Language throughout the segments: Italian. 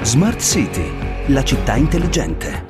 Smart City, la città intelligente.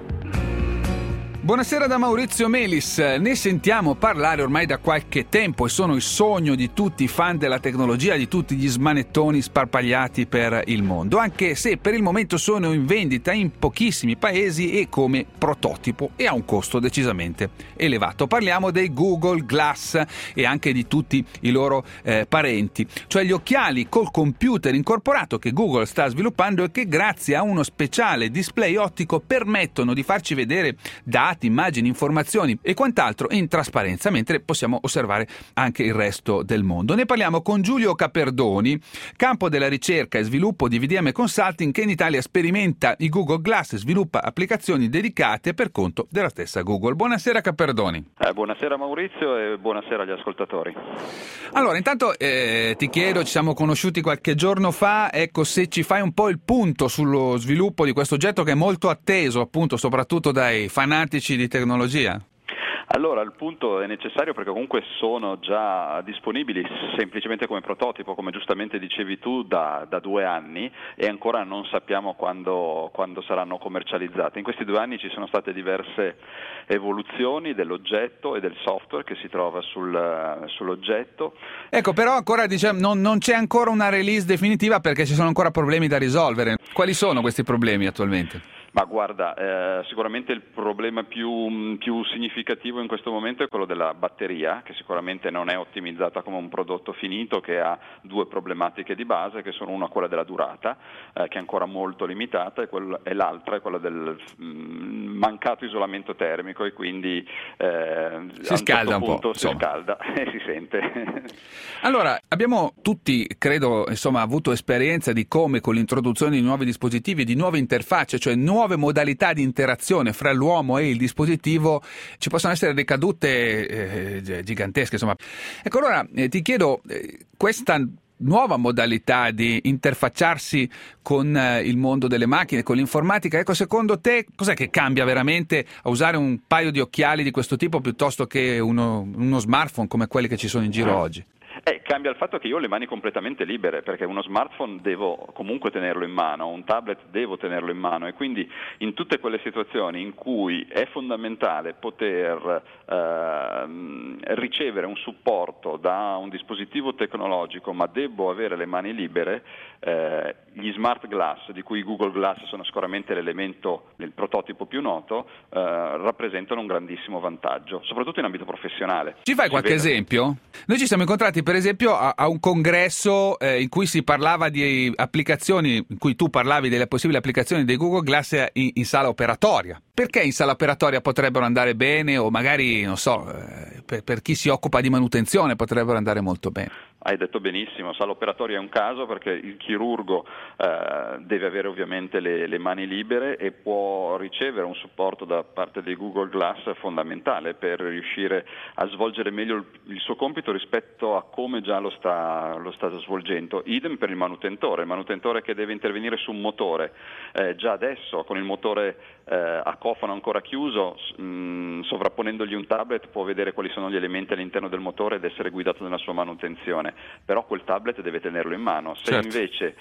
Buonasera da Maurizio Melis. Ne sentiamo parlare ormai da qualche tempo e sono il sogno di tutti i fan della tecnologia, di tutti gli smanettoni sparpagliati per il mondo, anche se per il momento sono in vendita in pochissimi paesi e come prototipo e a un costo decisamente elevato. Parliamo dei Google Glass e anche di tutti i loro parenti, cioè gli occhiali col computer incorporato che Google sta sviluppando e che grazie a uno speciale display ottico permettono di farci vedere dati, immagini, informazioni e quant'altro in trasparenza, mentre possiamo osservare anche il resto del mondo. Ne parliamo con Giulio Caperdoni, campo della ricerca e sviluppo di VDM Consulting, che in Italia sperimenta i Google Glass e sviluppa applicazioni dedicate per conto della stessa Google. Buonasera Caperdoni. Buonasera Maurizio e buonasera agli ascoltatori. Allora, intanto ti chiedo, ci siamo conosciuti qualche giorno fa, ecco, se ci fai un po' il punto sullo sviluppo di questo oggetto che è molto atteso, appunto, soprattutto dai fanatici di tecnologia. Allora, il punto è necessario perché comunque sono già disponibili semplicemente come prototipo, come giustamente dicevi tu, da 2 anni e ancora non sappiamo quando saranno commercializzati. In questi 2 anni ci sono state diverse evoluzioni dell'oggetto e del software che si trova sull'oggetto. Ecco, però ancora non c'è ancora una release definitiva perché ci sono ancora problemi da risolvere. Quali sono questi problemi attualmente? Ma guarda, sicuramente il problema più significativo in questo momento è quello della batteria, che sicuramente non è ottimizzata come un prodotto finito, che ha 2 problematiche di base, che sono una quella della durata, che è ancora molto limitata, e l'altra è quella del mancato isolamento termico, e quindi si scalda un po', si scalda e si sente. Allora, abbiamo tutti, credo, avuto esperienza di come con l'introduzione di nuovi dispositivi, di nuove interfacce, cioè nuove modalità di interazione fra l'uomo e il dispositivo, ci possono essere decadute gigantesche, insomma. Ecco, allora ti chiedo, questa nuova modalità di interfacciarsi con il mondo delle macchine, con l'informatica, ecco, secondo te cos'è che cambia veramente a usare un paio di occhiali di questo tipo piuttosto che uno smartphone come quelli che ci sono in giro oggi? Cambia il fatto che io ho le mani completamente libere, perché uno smartphone devo comunque tenerlo in mano, un tablet devo tenerlo in mano, e quindi in tutte quelle situazioni in cui è fondamentale poter ricevere un supporto da un dispositivo tecnologico ma devo avere le mani libere, gli smart glass, di cui i Google Glass sono sicuramente l'elemento, il prototipo più noto, rappresentano un grandissimo vantaggio, soprattutto in ambito professionale. Ci fai qualche esempio? Noi ci siamo incontrati per esempio a un congresso in cui si parlava di applicazioni, in cui tu parlavi delle possibili applicazioni dei Google Glass in sala operatoria. Perché in sala operatoria potrebbero andare bene, o magari, non so, per chi si occupa di manutenzione potrebbero andare molto bene? Hai detto benissimo, sala operatoria è un caso perché il chirurgo deve avere ovviamente le mani libere e può ricevere un supporto da parte dei Google Glass fondamentale per riuscire a svolgere meglio il suo compito rispetto a come già lo sta svolgendo. Idem per il manutentore che deve intervenire su un motore. Già adesso con il motore a cofano ancora chiuso, sovrapponendogli un tablet, può vedere quali sono gli elementi all'interno del motore ed essere guidato nella sua manutenzione. Però quel tablet deve tenerlo in mano. Se invece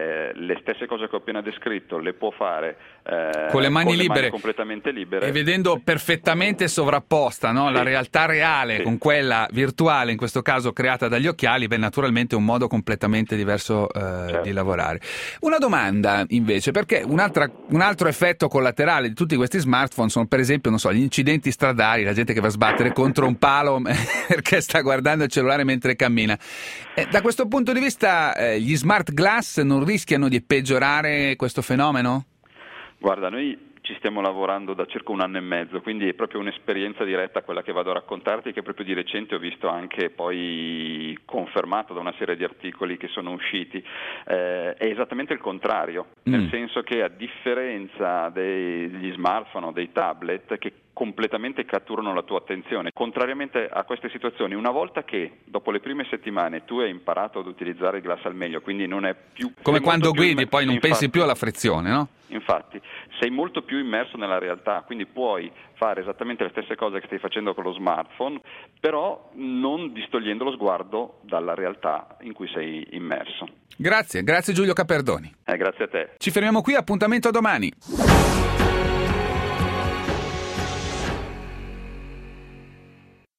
le stesse cose che ho appena descritto le può fare con le mani libere, completamente libere, e vedendo perfettamente sovrapposta, no? La realtà reale con quella virtuale, in questo caso creata dagli occhiali, naturalmente è un modo completamente diverso di lavorare. Una domanda invece, perché un altro effetto collaterale di tutti questi smartphone sono per esempio, non so, gli incidenti stradali, la gente che va a sbattere contro un palo perché sta guardando il cellulare mentre cammina. Da questo punto di vista gli smart glass non rischiano di peggiorare questo fenomeno? Guarda, noi ci stiamo lavorando da circa 1 anno e mezzo, quindi è proprio un'esperienza diretta quella che vado a raccontarti, che proprio di recente ho visto anche poi confermato da una serie di articoli che sono usciti. È esattamente il contrario, nel senso che a differenza degli smartphone o dei tablet che completamente catturano la tua attenzione, contrariamente a queste situazioni, una volta che dopo le prime settimane tu hai imparato ad utilizzare il glass al meglio, quindi non è più come quando guidi, poi non pensi più alla frizione, no? Infatti, sei molto più immerso nella realtà, quindi puoi fare esattamente le stesse cose che stai facendo con lo smartphone, però non distogliendo lo sguardo dalla realtà in cui sei immerso. Grazie Giulio Caperdoni. Grazie a te. Ci fermiamo qui, appuntamento a domani.